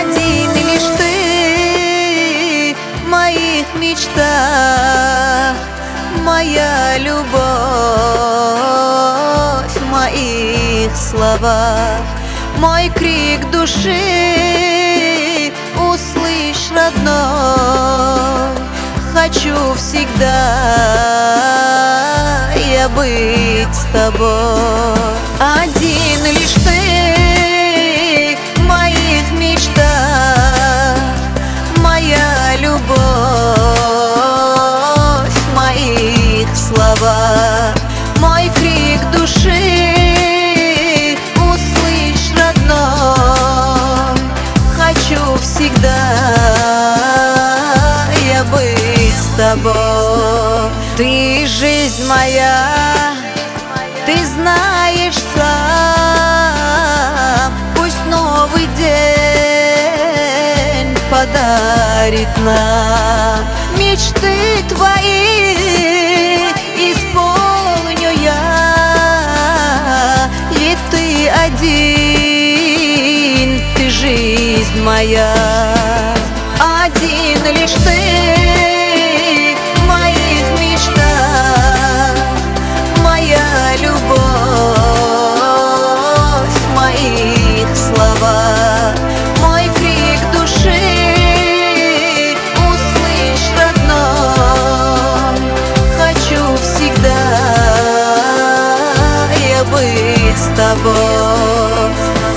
Один лишь ты в моих мечтах, моя любовь в моих словах, мой крик души услышь, родной. Хочу всегда я быть с тобой. Один лишь ты в моих мечтах, моя любовь в моих словах, мой крик души услышь, родной. Хочу всегда я быть с тобой. Ты жизнь моя, ты знаешь сам. Пусть новый день подарит нам мечты твои, исполню я. Ведь ты один, ты жизнь моя. Один лишь ты в моих мечтах, моя любовь в моих словах, мой крик души услышь, родной. Хочу всегда я быть с тобой.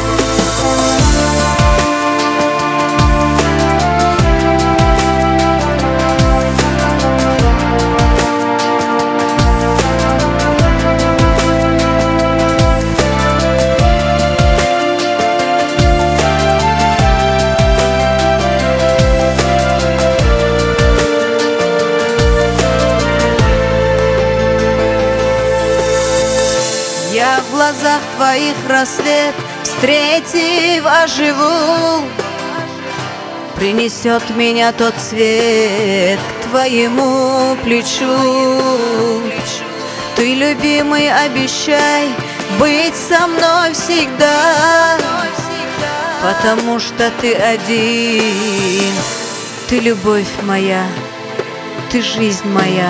Я в глазах твоих рассвет встретив, оживу. Принесет меня тот свет к твоему плечу. Ты, любимый, обещай быть со мной всегда, потому что ты один. Ты любовь моя, ты жизнь моя.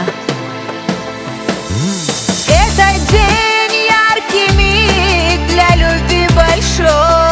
Это день яркий миг для любви большой.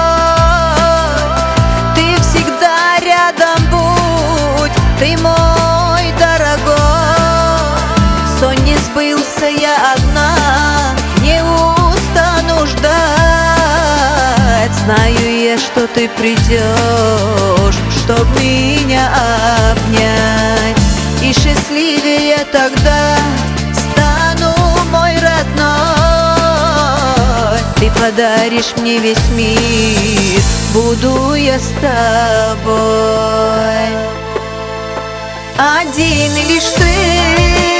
Ты всегда рядом будь, ты мой дорогой. Сон не сбылся, я одна, не устану ждать. Знаю я, что ты придешь, чтоб меня обнять. И счастливее тогда стану, мой родной. Ты подаришь мне весь мир, буду я с тобой. Один лишь ты